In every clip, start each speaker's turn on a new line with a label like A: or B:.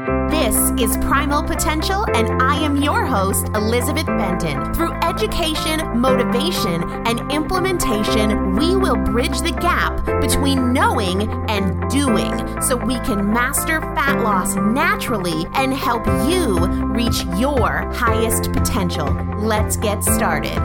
A: This is Primal Potential, and I am your host, Elizabeth Benton. Through education, motivation, and implementation, we will bridge the gap between knowing and doing so we can master fat loss naturally and help you reach your highest potential. Let's get started.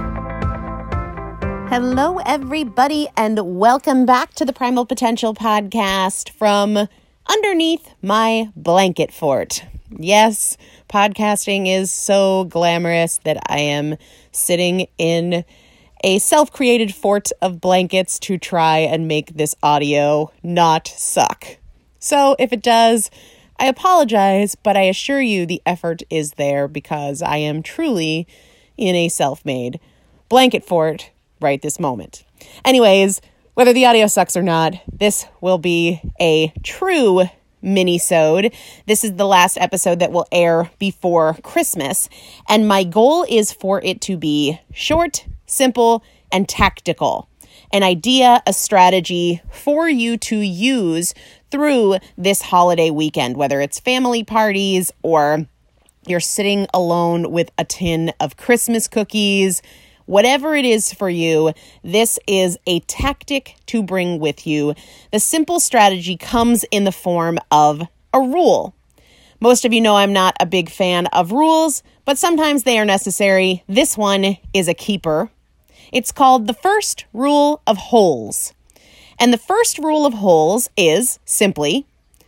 A: Hello, everybody, and welcome back to the Primal Potential podcast from underneath my blanket fort. Yes, podcasting is so glamorous that I am sitting in a self-created fort of blankets to try and make this audio not suck. So if it does, I apologize, but I assure you the effort is there because I am truly in a self-made blanket fort right this moment. Anyways, whether the audio sucks or not, this will be a true mini-sode. This is the last episode that will air before Christmas, and my goal is for it to be short, simple, and tactical. An idea, a strategy for you to use through this holiday weekend, whether it's family parties or you're sitting alone with a tin of Christmas cookies. Whatever it is for you, this is a tactic to bring with you. The simple strategy comes in the form of a rule. Most of you know I'm not a big fan of rules, but sometimes they are necessary. This one is a keeper. It's called the first rule of holes. And the first rule of holes is simply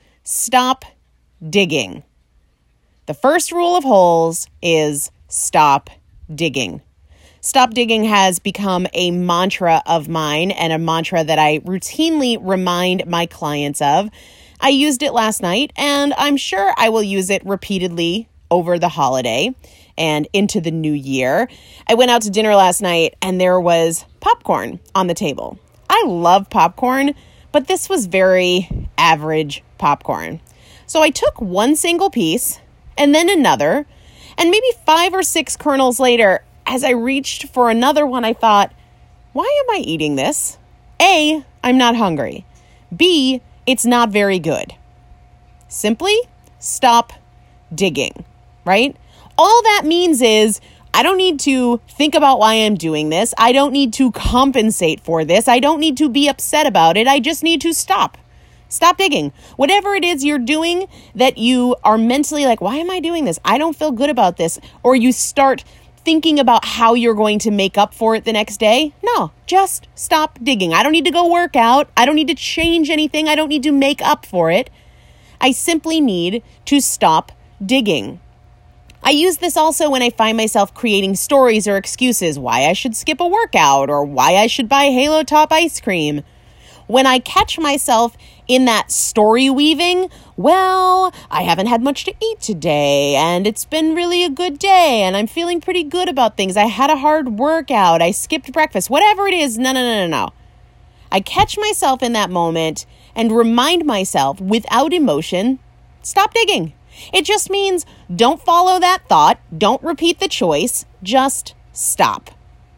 A: stop digging. The first rule of holes is stop digging. Stop digging has become a mantra of mine and a mantra that I routinely remind my clients of. I used it last night, and I'm sure I will use it repeatedly over the holiday and into the new year. I went out to dinner last night, and there was popcorn on the table. I love popcorn, but this was very average popcorn. So I took one single piece and then another, and maybe 5 or 6 kernels later, as I reached for another one, I thought, why am I eating this? A, I'm not hungry. B, it's not very good. Simply stop digging, right? All that means is I don't need to think about why I'm doing this. I don't need to compensate for this. I don't need to be upset about it. I just need to stop. Stop digging. Whatever it is you're doing that you are mentally like, why am I doing this? I don't feel good about this. Or you start thinking about how you're going to make up for it the next day. No, just stop digging. I don't need to go work out. I don't need to change anything. I don't need to make up for it. I simply need to stop digging. I use this also when I find myself creating stories or excuses why I should skip a workout or why I should buy Halo Top ice cream. When I catch myself in that story weaving, well, I haven't had much to eat today, and it's been really a good day, and I'm feeling pretty good about things. I had a hard workout. I skipped breakfast. Whatever it is, no. I catch myself in that moment and remind myself without emotion, stop digging. It just means don't follow that thought. Don't repeat the choice. Just stop.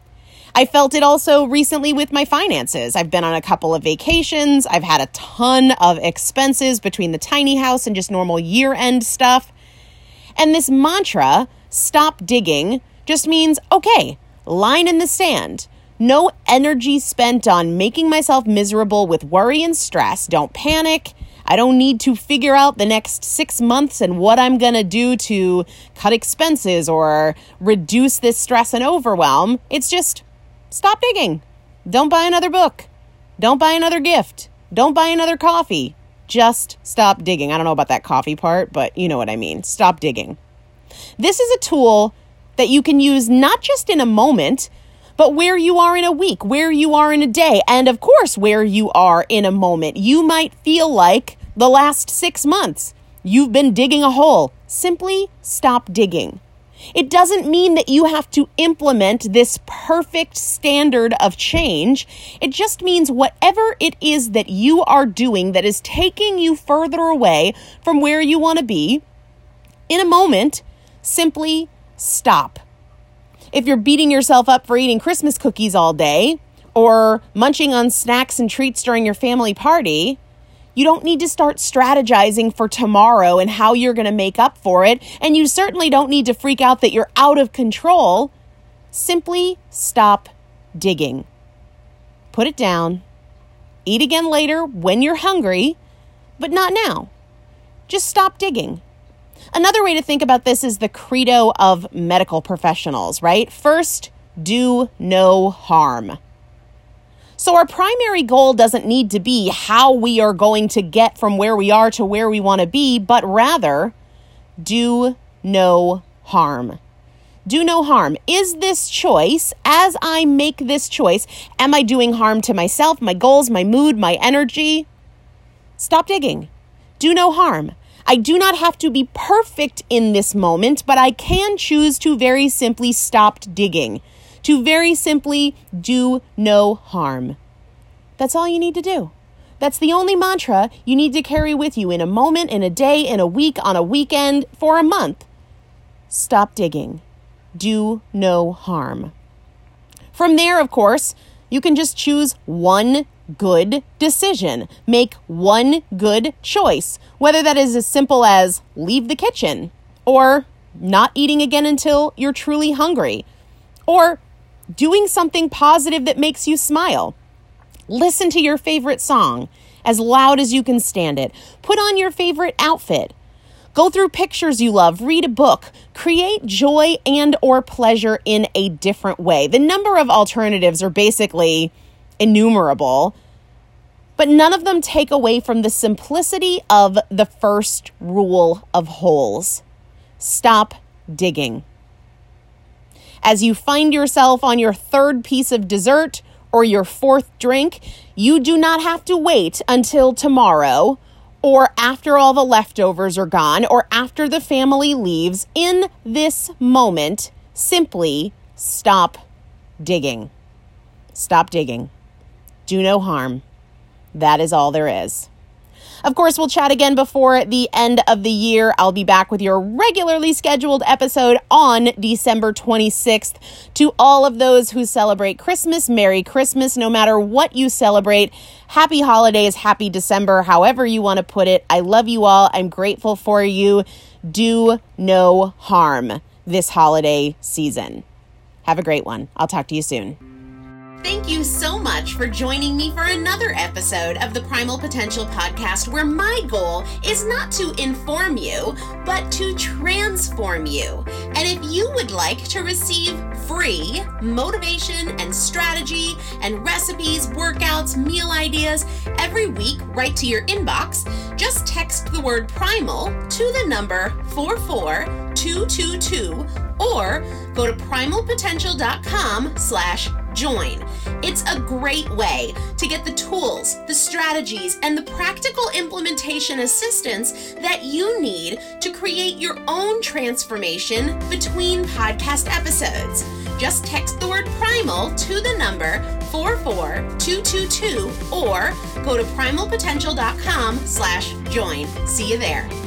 A: I felt it also recently with my finances. I've been on a couple of vacations. I've had a ton of expenses between the tiny house and just normal year-end stuff. And this mantra, stop digging, just means, okay, line in the sand. No energy spent on making myself miserable with worry and stress. Don't panic. I don't need to figure out the next 6 months and what I'm going to do to cut expenses or reduce this stress and overwhelm. It's just stop digging. Don't buy another book. Don't buy another gift. Don't buy another coffee. Just stop digging. I don't know about that coffee part, but you know what I mean. Stop digging. This is a tool that you can use not just in a moment, but where you are in a week, where you are in a day, and of course, where you are in a moment. You might feel like the last 6 months you've been digging a hole. Simply stop digging. It doesn't mean that you have to implement this perfect standard of change. It just means whatever it is that you are doing that is taking you further away from where you want to be, in a moment, simply stop. If you're beating yourself up for eating Christmas cookies all day or munching on snacks and treats during your family party, You don't need to start strategizing for tomorrow and how you're going to make up for it. And you certainly don't need to freak out that you're out of control. Simply stop digging. Put it down. Eat again later when you're hungry, but not now. Just stop digging. Another way to think about this is the credo of medical professionals, right? First, do no harm. So our primary goal doesn't need to be how we are going to get from where we are to where we want to be, but rather, do no harm. Do no harm. Is this choice, as I make this choice, am I doing harm to myself, my goals, my mood, my energy? Stop digging. Do no harm. I do not have to be perfect in this moment, but I can choose to very simply stop digging, to very simply do no harm. That's all you need to do. That's the only mantra you need to carry with you in a moment, in a day, in a week, on a weekend, for a month. Stop digging. Do no harm. From there, of course, you can just choose one good decision. Make one good choice, whether that is as simple as leave the kitchen, or not eating again until you're truly hungry, or doing something positive that makes you smile. Listen to your favorite song as loud as you can stand it. Put on your favorite outfit. Go through pictures you love, read a book, create joy and or pleasure in a different way. The number of alternatives are basically innumerable, but none of them take away from the simplicity of the first rule of holes. Stop digging. As you find yourself on your third piece of dessert or your fourth drink, you do not have to wait until tomorrow or after all the leftovers are gone, or after the family leaves. In this moment, simply stop digging. Stop digging. Do no harm. That is all there is. Of course, we'll chat again before the end of the year. I'll be back with your regularly scheduled episode on December 26th. To all of those who celebrate Christmas, Merry Christmas. No matter what you celebrate, happy holidays, happy December, however you want to put it. I love you all. I'm grateful for you. Do no harm this holiday season. Have a great one. I'll talk to you soon. Thank you so much for joining me for another episode of the Primal Potential Podcast, where my goal is not to inform you, but to transform you. And if you would like to receive free motivation and strategy and recipes, workouts, meal ideas every week right to your inbox, just text the word primal to the number 44222 or go to primalpotential.com/join. It's a great way to get the tools, the strategies, and the practical implementation assistance that you need to create your own transformation between podcast episodes. Just text the word primal to the number 44222 or go to primalpotential.com/join. See you there.